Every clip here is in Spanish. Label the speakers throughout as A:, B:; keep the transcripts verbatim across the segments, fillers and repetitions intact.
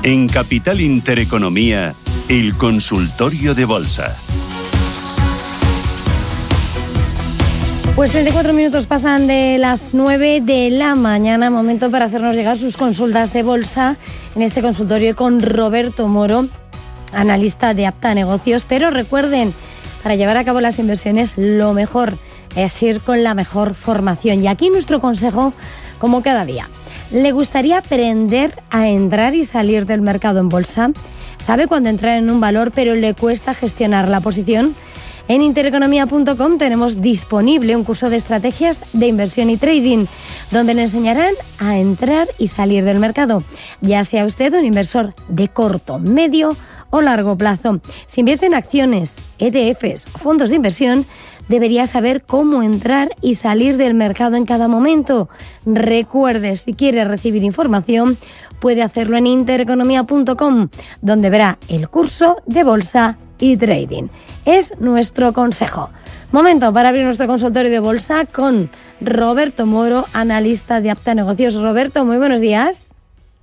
A: En Capital Intereconomía, el consultorio de bolsa.
B: Pues treinta y cuatro minutos pasan de las nueve de la mañana, momento para hacernos llegar sus consultas de bolsa en este consultorio con Roberto Moro, analista de Apta Negocios. Pero recuerden, para llevar a cabo las inversiones, lo mejor es ir con la mejor formación. Y aquí nuestro consejo, como cada día. ¿Le gustaría aprender a entrar y salir del mercado en bolsa? ¿Sabe cuándo entrar en un valor, pero le cuesta gestionar la posición? En intereconomía punto com tenemos disponible un curso de estrategias de inversión y trading, donde le enseñarán a entrar y salir del mercado, ya sea usted un inversor de corto, medio o largo plazo. Si invierte en acciones, E T Fs o fondos de inversión, debería saber cómo entrar y salir del mercado en cada momento. Recuerde, si quiere recibir información, puede hacerlo en intereconomía punto com, donde verá el curso de bolsa y trading. Es nuestro consejo. Momento para abrir nuestro consultorio de bolsa con Roberto Moro, analista de Apta Negocios. Roberto, muy buenos días.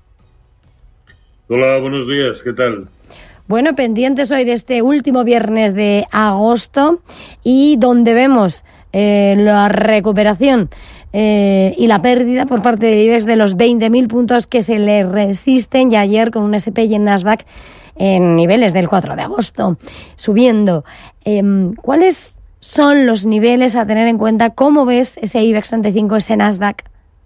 C: Hola, buenos días, ¿qué tal?
B: Bueno, pendientes hoy de este último viernes de agosto y donde vemos eh, la recuperación eh, y la pérdida por parte de IBEX de los veinte mil puntos que se le resisten, y ayer con un S and P y en Nasdaq en niveles del cuatro de agosto, subiendo. Eh, ¿Cuáles son los niveles a tener en cuenta? ¿Cómo ves ese IBEX treinta y cinco, ese Nasdaq?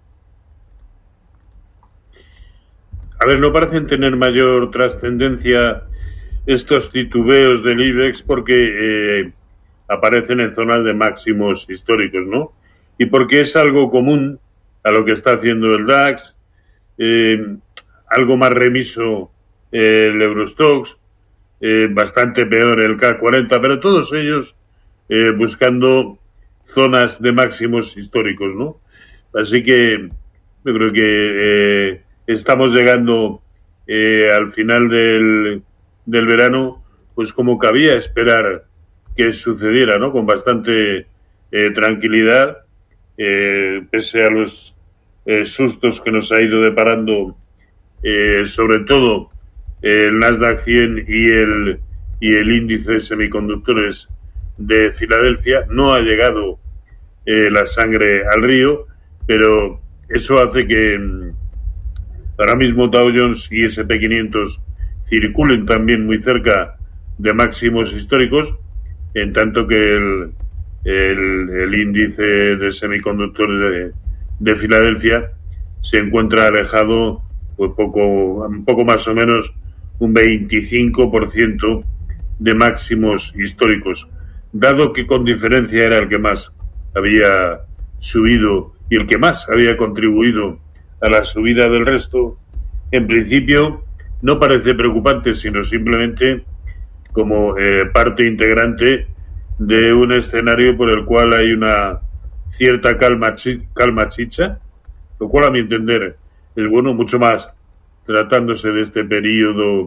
C: A ver, no parecen tener mayor trascendencia estos titubeos del IBEX porque eh, aparecen en zonas de máximos históricos, ¿no? Y porque es algo común a lo que está haciendo el DAX, eh, algo más remiso eh, el Eurostoxx, eh, bastante peor el K cuarenta, pero todos ellos eh, buscando zonas de máximos históricos, ¿no? Así que yo creo que eh, estamos llegando eh, al final del del verano, pues como cabía esperar que sucediera, ¿no? Con bastante eh, tranquilidad, eh, pese a los eh, sustos que nos ha ido deparando, eh, sobre todo eh, el Nasdaq cien y el, y el índice de semiconductores de Filadelfia. No ha llegado eh, la sangre al río, pero eso hace que mm, ahora mismo Dow Jones y ese and pe quinientos circulen también muy cerca de máximos históricos, en tanto que el, el, el índice de semiconductores de, de Filadelfia se encuentra alejado pues poco, un poco más o menos un veinticinco por ciento de máximos históricos, dado que con diferencia era el que más había subido y el que más había contribuido a la subida del resto. En principio no parece preocupante, sino simplemente como eh, parte integrante de un escenario por el cual hay una cierta calma, chi- calma chicha, lo cual a mi entender es bueno, mucho más tratándose de este periodo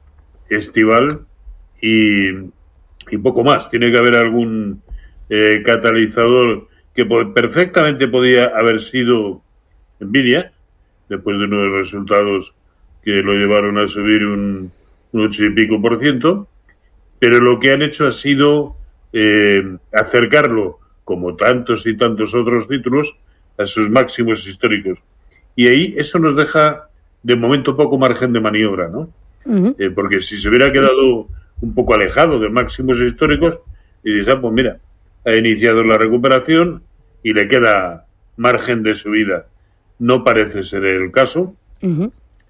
C: estival y, y poco más. Tiene que haber algún eh, catalizador que po- perfectamente podía haber sido Nvidia, después de unos resultados que lo llevaron a subir un, un ocho y pico por ciento, pero lo que han hecho ha sido eh, acercarlo, como tantos y tantos otros títulos, a sus máximos históricos. Y ahí eso nos deja, de momento, poco margen de maniobra, ¿no? Uh-huh. Eh, porque si se hubiera quedado un poco alejado de máximos históricos, y dices, ah, pues mira, ha iniciado la recuperación y le queda margen de subida. No parece ser el caso. Uh-huh.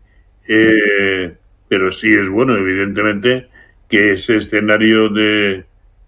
C: Eh, pero sí es bueno, evidentemente, que ese escenario de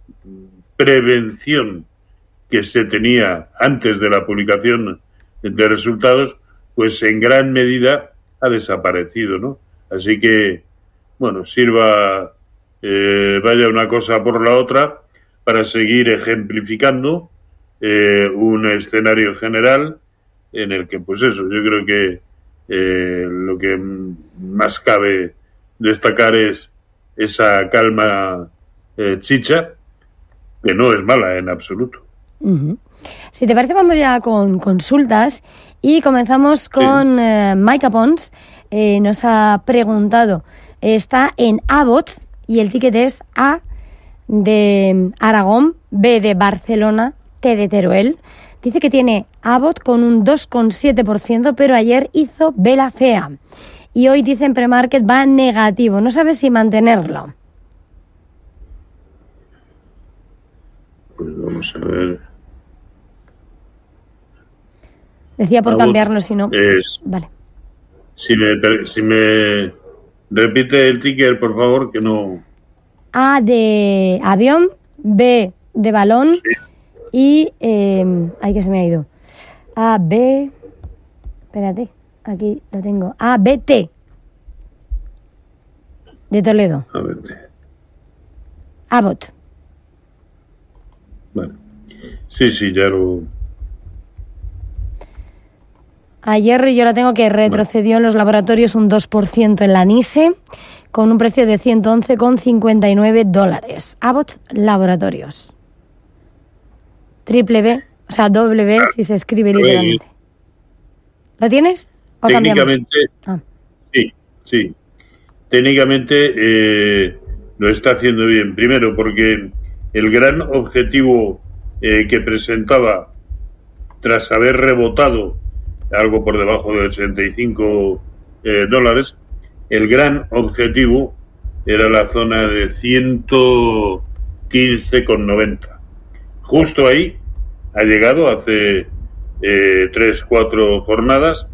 C: prevención que se tenía antes de la publicación de resultados, pues en gran medida ha desaparecido, ¿no? Así que, bueno, sirva, eh, vaya una cosa por la otra, para seguir ejemplificando eh, un escenario general en el que, pues eso, yo creo que Eh, lo que más cabe destacar es esa calma eh, chicha, que no es mala en absoluto.
B: Uh-huh. Si te parece, vamos ya con consultas y comenzamos con sí. eh, Maika Pons, eh, nos ha preguntado. Está en Abbott y el ticket es A de Aragón, B de Barcelona, T de Teruel. Dice que tiene Abbott con un dos coma siete por ciento, pero ayer hizo vela fea. Y hoy dice en premarket va negativo. No sabe si mantenerlo.
C: Pues vamos a ver.
B: Decía por
C: Abbott
B: cambiarlo, si no.
C: Es,
B: vale.
C: Si me, si me repite el ticker, por favor, que no.
B: A de avión, B de balón, sí. Y. Eh, ay, que se me ha ido. A, B. Espérate, aquí lo tengo. A, B, T. De Toledo.
C: A ver.
B: Abbott.
C: Bueno. Sí, sí, ya lo.
B: Ayer yo lo tengo que retrocedió en los laboratorios un dos por ciento en la NISE, con un precio de ciento once coma cincuenta y nueve dólares. Abbott Laboratorios. Triple B, o sea, doble B si se escribe literalmente. ¿Lo tienes? ¿O
C: técnicamente,
B: ah.
C: sí, sí. Técnicamente eh, lo está haciendo bien. Primero, porque el gran objetivo eh, que presentaba tras haber rebotado algo por debajo de ochenta y cinco eh, dólares, el gran objetivo era la zona de ciento quince coma noventa. Justo ahí ha llegado hace eh, tres, cuatro jornadas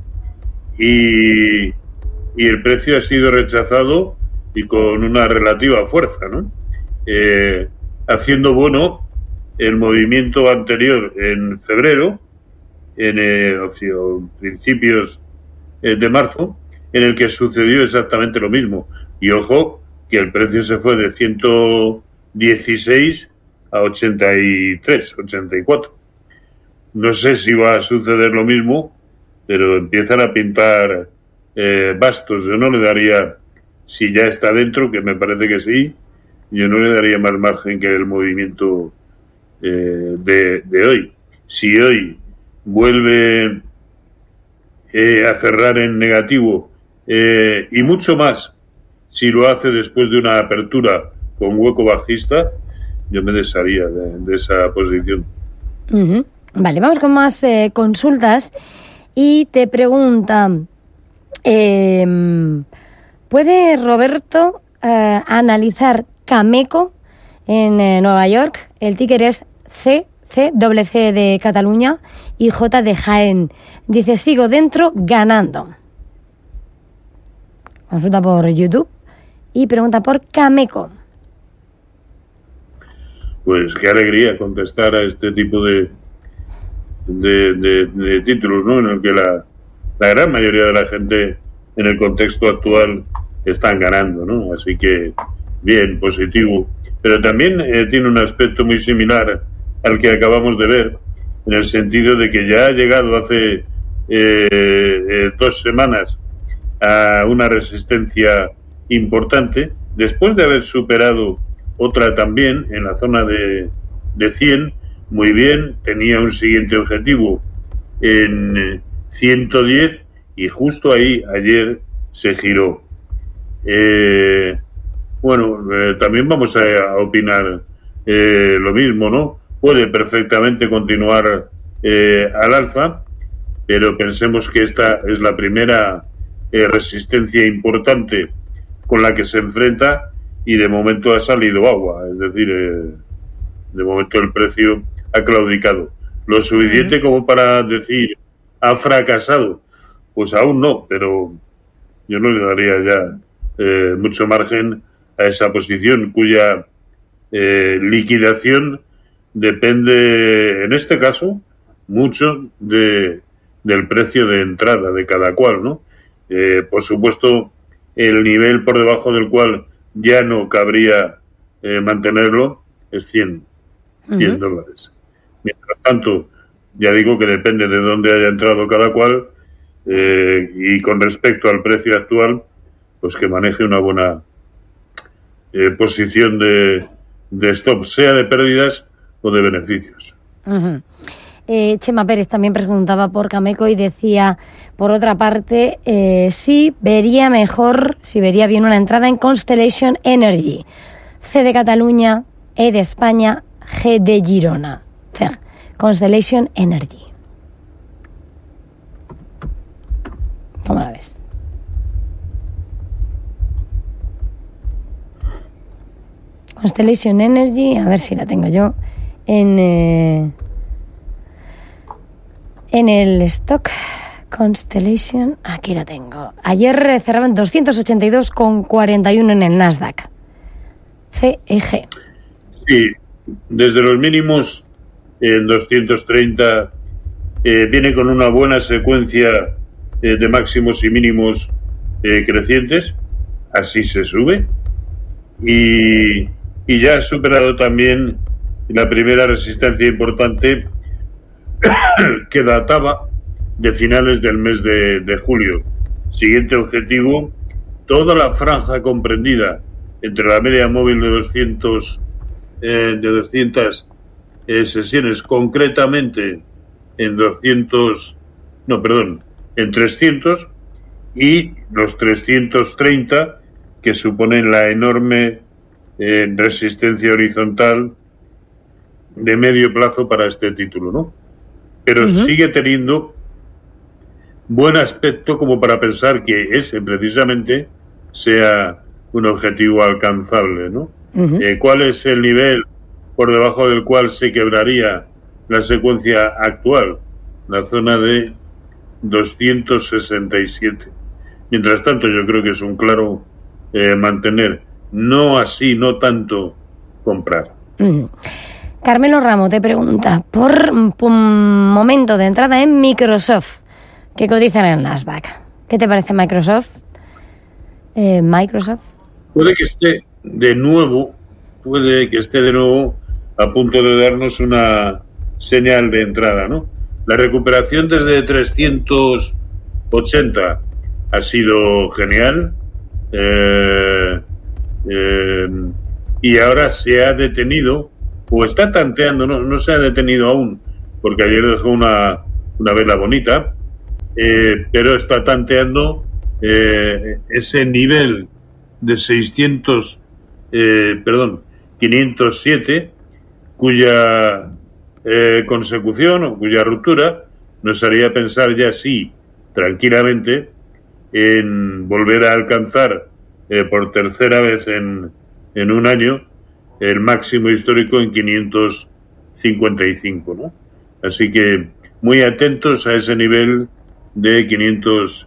C: y, y el precio ha sido rechazado y con una relativa fuerza, ¿no? Eh, haciendo bueno el movimiento anterior en febrero, en eh, principios eh, de marzo, en el que sucedió exactamente lo mismo. Y ojo, que el precio se fue de ciento dieciséis a ochenta y tres, ochenta y cuatro. No sé si va a suceder lo mismo, pero empiezan a pintar eh, bastos. Yo no le daría, si ya está dentro, que me parece que sí, yo no le daría más margen que el movimiento eh, de, de hoy. Si hoy vuelve eh, a cerrar en negativo eh, y mucho más si lo hace después de una apertura con hueco bajista, yo me desharía de, de esa posición.
B: Uh-huh. Vale, vamos con más eh, consultas y te pregunta eh, ¿puede Roberto eh, analizar Cameco en eh, Nueva York? El ticker es C C, doble C de Cataluña y J de Jaén. Dice, sigo dentro ganando. Consulta por YouTube y pregunta por Cameco.
C: Pues qué alegría contestar a este tipo de de, de, de títulos, ¿no? En el que la, la gran mayoría de la gente en el contexto actual están ganando, ¿no? Así que bien, positivo. Pero también eh, tiene un aspecto muy similar al que acabamos de ver, en el sentido de que ya ha llegado hace eh, eh, dos semanas a una resistencia importante, después de haber superado otra también en la zona de, de cien, muy bien, tenía un siguiente objetivo en ciento diez y justo ahí ayer se giró. Eh, bueno, eh, también vamos a, a opinar eh, lo mismo, ¿no? Puede perfectamente continuar eh, al alza, pero pensemos que esta es la primera eh, resistencia importante con la que se enfrenta y de momento ha salido agua, es decir, eh, de momento el precio ha claudicado. Lo suficiente como para decir ha fracasado, pues aún no, pero yo no le daría ya eh, mucho margen a esa posición cuya eh, liquidación depende, en este caso, mucho de del precio de entrada de cada cual, ¿no? Eh, por supuesto, el nivel por debajo del cual ya no cabría eh, mantenerlo es cien uh-huh. dólares. Mientras tanto, ya digo que depende de dónde haya entrado cada cual eh, y con respecto al precio actual, pues que maneje una buena eh, posición de, de stop, sea de pérdidas o de beneficios.
B: Uh-huh. Eh, Chema Pérez también preguntaba por Cameco y decía, por otra parte, eh, si vería mejor, si vería bien una entrada en Constellation Energy. C de Cataluña, E de España, G de Girona. C, Constellation Energy. ¿Cómo la ves? Constellation Energy, a ver si la tengo yo en, eh, en el stock. Constellation, aquí la tengo. Ayer cerraban doscientos ochenta y dos con cuarenta y uno en el Nasdaq. C E G.
C: Sí, desde los mínimos en doscientos treinta eh, viene con una buena secuencia eh, de máximos y mínimos eh, crecientes, así se sube, y, y ya ha superado también la primera resistencia importante que databa de finales del mes de, de julio. Siguiente objetivo, toda la franja comprendida entre la media móvil de doscientos eh, de doscientas eh, sesiones, concretamente en doscientos, no, perdón, en trescientos, y los trescientos treinta, que suponen la enorme eh, resistencia horizontal de medio plazo para este título, ¿no? Pero uh-huh. sigue teniendo buen aspecto como para pensar que ese precisamente sea un objetivo alcanzable, ¿no? Uh-huh. Eh, ¿Cuál es el nivel por debajo del cual se quebraría la secuencia actual? La zona de doscientos sesenta y siete. Mientras tanto, yo creo que es un claro eh, mantener, no así, no tanto comprar.
B: Uh-huh. Carmelo Ramo te pregunta por un momento de entrada en Microsoft, que cotizan en el Nasdaq. ¿Qué te parece Microsoft? Eh, Microsoft.
C: Puede que esté de nuevo, puede que esté de nuevo a punto de darnos una señal de entrada, ¿no? La recuperación desde trescientos ochenta ha sido genial, eh, eh, y ahora se ha detenido, o está tanteando, no, no se ha detenido aún, porque ayer dejó una, una vela bonita, eh, pero está tanteando eh, ese nivel de seiscientos, eh, perdón, quinientos siete, cuya eh, consecución o cuya ruptura nos haría pensar ya sí, tranquilamente, en volver a alcanzar eh, por tercera vez en, en un año el máximo histórico en quinientos cincuenta y cinco, ¿no? Así que muy atentos a ese nivel de quinientos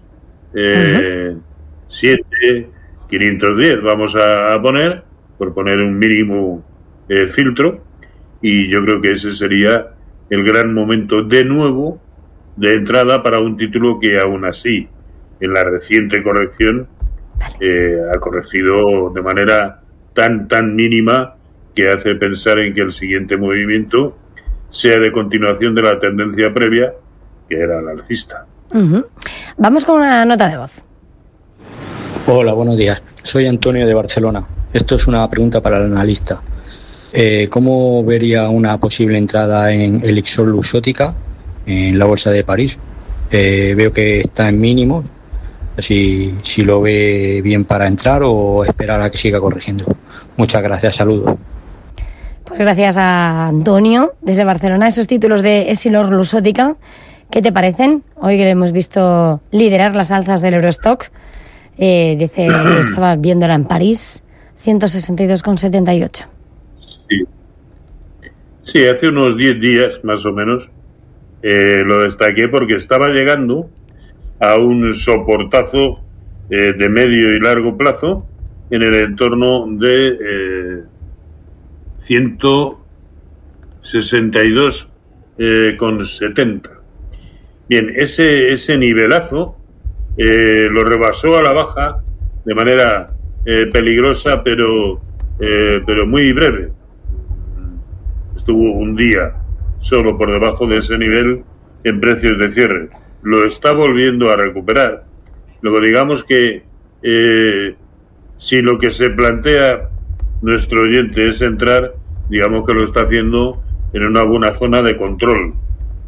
C: siete, quinientos diez, vamos a, a poner, por poner un mínimo eh, filtro, y yo creo que ese sería el gran momento de nuevo de entrada para un título que aún así, en la reciente corrección, eh, ha corregido de manera tan, tan mínima que hace pensar en que el siguiente movimiento sea de continuación de la tendencia previa, que era la alcista.
B: Uh-huh. Vamos con una nota de voz.
D: Hola, buenos días. Soy Antonio de Barcelona. Esto es una pregunta para el analista. Eh, ¿Cómo vería una posible entrada en Elixir Luxottica en la bolsa de París? Eh, veo que está en mínimos. Si, si lo ve bien para entrar o esperar a que siga corrigiendo. Muchas gracias, saludos.
B: Pues gracias a Antonio desde Barcelona. Esos títulos de Essilor Luxottica, ¿qué te parecen? Hoy que hemos visto liderar las alzas del Eurostock. Eh, dice que estaba viéndola en París, ciento sesenta y dos con setenta y ocho.
C: Sí. sí, hace unos diez días más o menos eh, lo destaqué porque estaba llegando a un soportazo eh, de medio y largo plazo en el entorno de eh, ciento sesenta y dos con setenta. Bien, ese, ese nivelazo eh, lo rebasó a la baja de manera eh, peligrosa, pero, eh, pero muy breve. Estuvo un día solo por debajo de ese nivel en precios de cierre. Lo está volviendo a recuperar. Luego digamos que eh, si lo que se plantea nuestro oyente es entrar, digamos que lo está haciendo en una buena zona de control.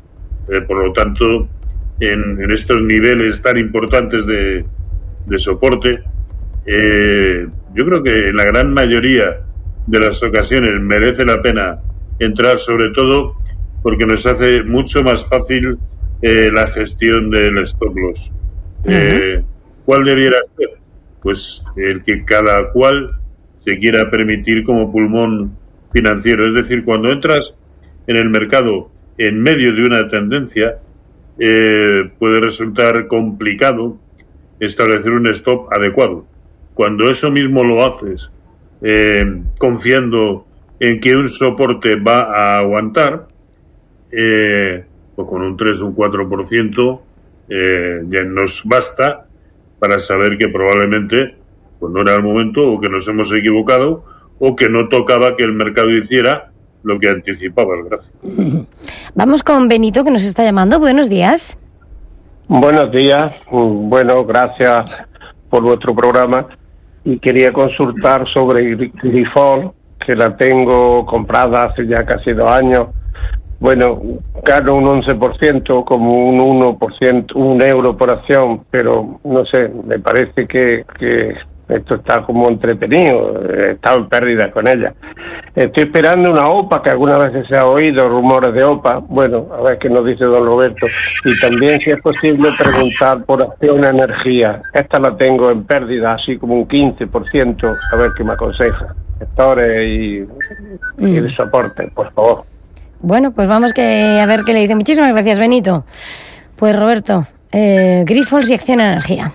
C: Eh, por lo tanto, en, en estos niveles tan importantes de, de soporte, eh, yo creo que en la gran mayoría de las ocasiones merece la pena entrar, sobre todo porque nos hace mucho más fácil eh, la gestión del stop loss. Uh-huh. Eh, ¿Cuál debiera ser? Pues el que cada cual se quiera permitir como pulmón financiero. Es decir, cuando entras en el mercado en medio de una tendencia, eh, puede resultar complicado establecer un stop adecuado. Cuando eso mismo lo haces eh, confiando en que un soporte va a aguantar, eh, pues con un tres o un cuatro por ciento eh, ya nos basta para saber que probablemente pues no era el momento, o que nos hemos equivocado, o que no tocaba que el mercado hiciera lo que anticipaba el gráfico.
B: Vamos con Benito, que nos está llamando. Buenos días.
E: Buenos días. Bueno, gracias por vuestro programa. Y quería consultar sobre Grifols, que la tengo comprada hace ya casi dos años. Bueno, gano un once por ciento, como un uno por ciento, un euro por acción, pero no sé, me parece que, que esto está como entretenido, he estado en pérdida con ella. Estoy esperando una O P A, que algunas veces se ha oído rumores de O P A, bueno, a ver qué nos dice don Roberto. Y también, si es posible, preguntar por Acciona Energía. Esta la tengo en pérdida, así como un quince por ciento, a ver qué me aconseja. Sectores y, mm. y de soporte, por favor.
B: Bueno, pues vamos que a ver qué le dice. Muchísimas gracias, Benito. Pues Roberto, eh, Grifols y Acciona Energía.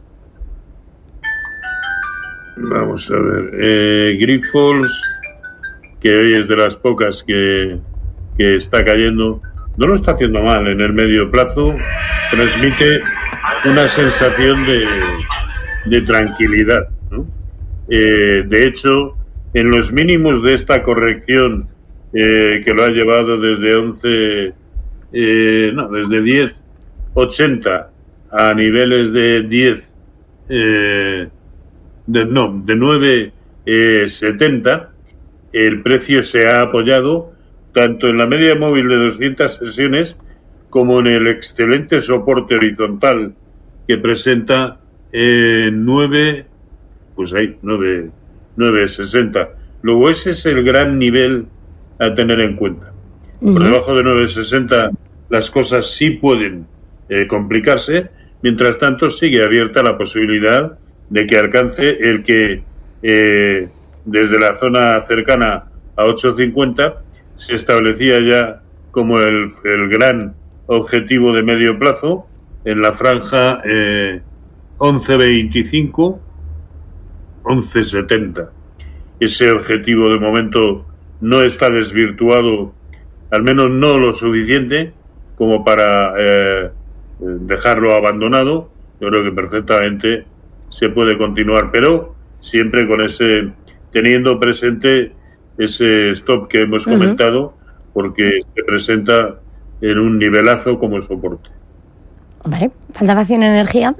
C: Vamos a ver, eh, Grifols, que hoy es de las pocas que, que está cayendo, no lo está haciendo mal en el medio plazo, transmite una sensación de, de tranquilidad, ¿no? Eh, de hecho, en los mínimos de esta corrección, eh, que lo ha llevado desde once, eh, no, desde diez ochenta a niveles de diez, eh, de, no, de nueve setenta, el precio se ha apoyado tanto en la media móvil de doscientas sesiones como en el excelente soporte horizontal que presenta eh, nueve, pues ahí, nueve sesenta. Luego ese es el gran nivel a tener en cuenta. Uh-huh. Por debajo de nueve sesenta las cosas sí pueden eh, complicarse, mientras tanto sigue abierta la posibilidad de que alcance el que eh, desde la zona cercana a ocho cincuenta se establecía ya como el, el gran objetivo de medio plazo en la franja eh, once veinticinco, once setenta. Ese objetivo de momento no está desvirtuado, al menos no lo suficiente como para eh, dejarlo abandonado. Yo creo que perfectamente se puede continuar, pero siempre con ese, teniendo presente ese stop que hemos uh-huh. comentado, porque se presenta en un nivelazo como soporte.
B: Vale, faltaba Acciona Energía.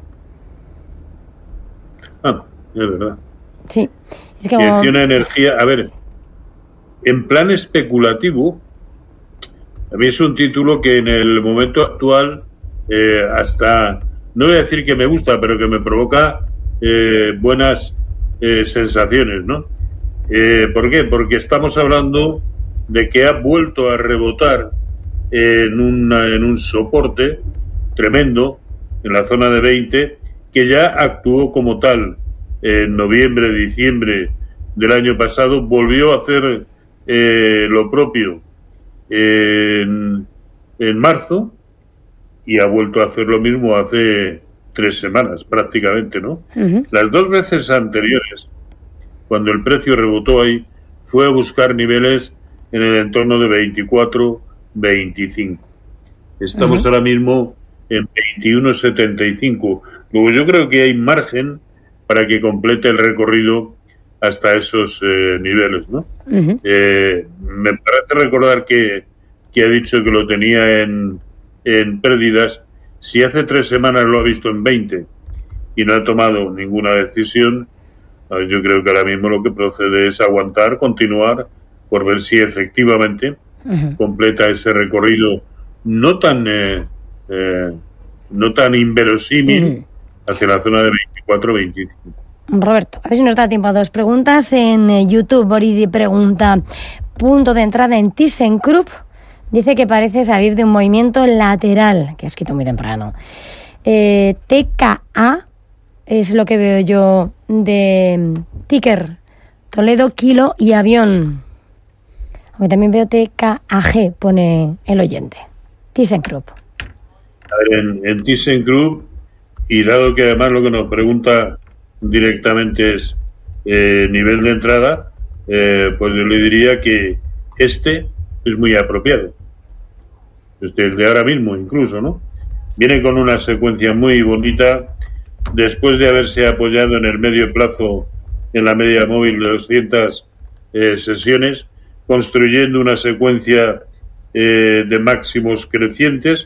C: Ah, es verdad.
B: Sí. Es que
C: como... Acciona Energía, a ver, en plan especulativo, a mí es un título que en el momento actual, eh, hasta, no voy a decir que me gusta, pero que me provoca eh, buenas eh, sensaciones, ¿no? Eh, ¿Por qué? Porque estamos hablando de que ha vuelto a rebotar en, una, en un soporte tremendo en la zona de veinte, que ya actuó como tal en noviembre, diciembre del año pasado, volvió a hacer eh, lo propio en, en marzo y ha vuelto a hacer lo mismo hace tres semanas prácticamente, ¿no? Uh-huh. Las dos veces anteriores, cuando el precio rebotó ahí, fue a buscar niveles en el entorno de veinticuatro, veinticinco. Estamos uh-huh. ahora mismo en veintiuno setenta y cinco. Luego yo creo que hay margen para que complete el recorrido hasta esos eh, niveles, ¿no? Uh-huh. Eh, me parece recordar que, que ha dicho que lo tenía en, en pérdidas. Si hace tres semanas lo ha visto en veinte y no ha tomado ninguna decisión, yo creo que ahora mismo lo que procede es aguantar, continuar, por ver si efectivamente uh-huh. completa ese recorrido no tan eh, eh, no tan inverosímil mm. hacia la zona de veinticuatro veinticinco.
B: Roberto, a ver si nos da tiempo a dos preguntas. En YouTube, Boridi pregunta, punto de entrada en ThyssenKrupp, dice que parece salir de un movimiento lateral, que ha escrito muy temprano. Eh, T K A es lo que veo yo de ticker, Toledo, Kilo y Avión. Aunque también veo T K A G, pone el oyente. ThyssenKrupp.
C: A ver, en, en ThyssenKrupp, y dado que además lo que nos pregunta directamente es eh, nivel de entrada, eh, pues yo le diría que este es muy apropiado. Este, el de ahora mismo incluso, ¿no? Viene con una secuencia muy bonita después de haberse apoyado en el medio plazo en la media móvil de doscientas eh, sesiones, construyendo una secuencia eh, de máximos crecientes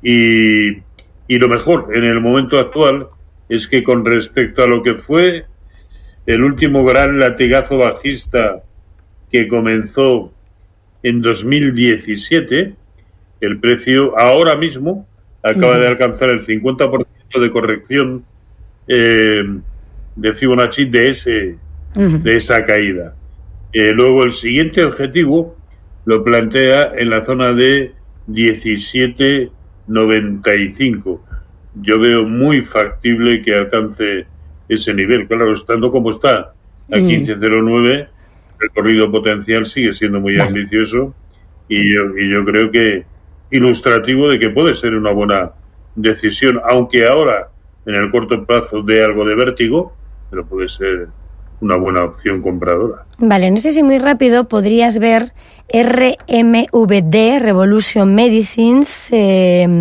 C: y, y lo mejor en el momento actual es que con respecto a lo que fue el último gran latigazo bajista que comenzó en dos mil diecisiete, el precio ahora mismo acaba uh-huh. de alcanzar el cincuenta por ciento de corrección eh, de Fibonacci de, ese, uh-huh. de esa caída. Eh, luego el siguiente objetivo lo plantea en la zona de diecisiete noventa y cinco. Yo veo muy factible que alcance ese nivel. Claro, estando como está a quince cero nueve, el recorrido potencial sigue siendo muy vale. ambicioso y yo, y yo creo que ilustrativo de que puede ser una buena decisión, aunque ahora en el corto plazo dé algo de vértigo, pero puede ser una buena opción compradora.
B: Vale, no sé si muy rápido podrías ver R M V D, Revolution Medicines, eh,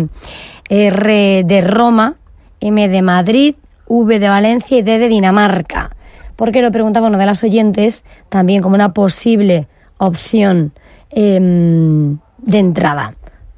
B: R de Roma, M de Madrid, V de Valencia y D de Dinamarca. Porque lo preguntaba una de las oyentes también como una posible opción eh, de entrada.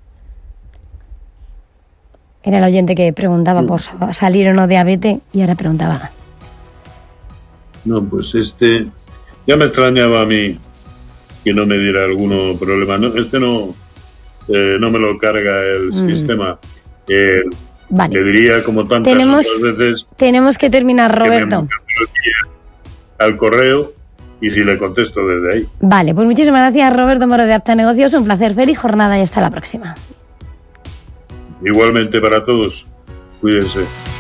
B: Era el oyente que preguntaba por salir o no de A B T y ahora preguntaba.
C: No, pues este ya me extrañaba a mí que no me diera algún problema. No, este no, eh, no me lo carga el mm. sistema. Eh, vale. Le diría como tantas
B: tenemos,
C: otras veces.
B: Tenemos que terminar, Roberto.
C: Que al correo y si le contesto desde ahí.
B: Vale, pues muchísimas gracias, Roberto Moro de Apta Negocios. Un placer, feliz jornada y hasta la próxima.
C: Igualmente para todos. Cuídense.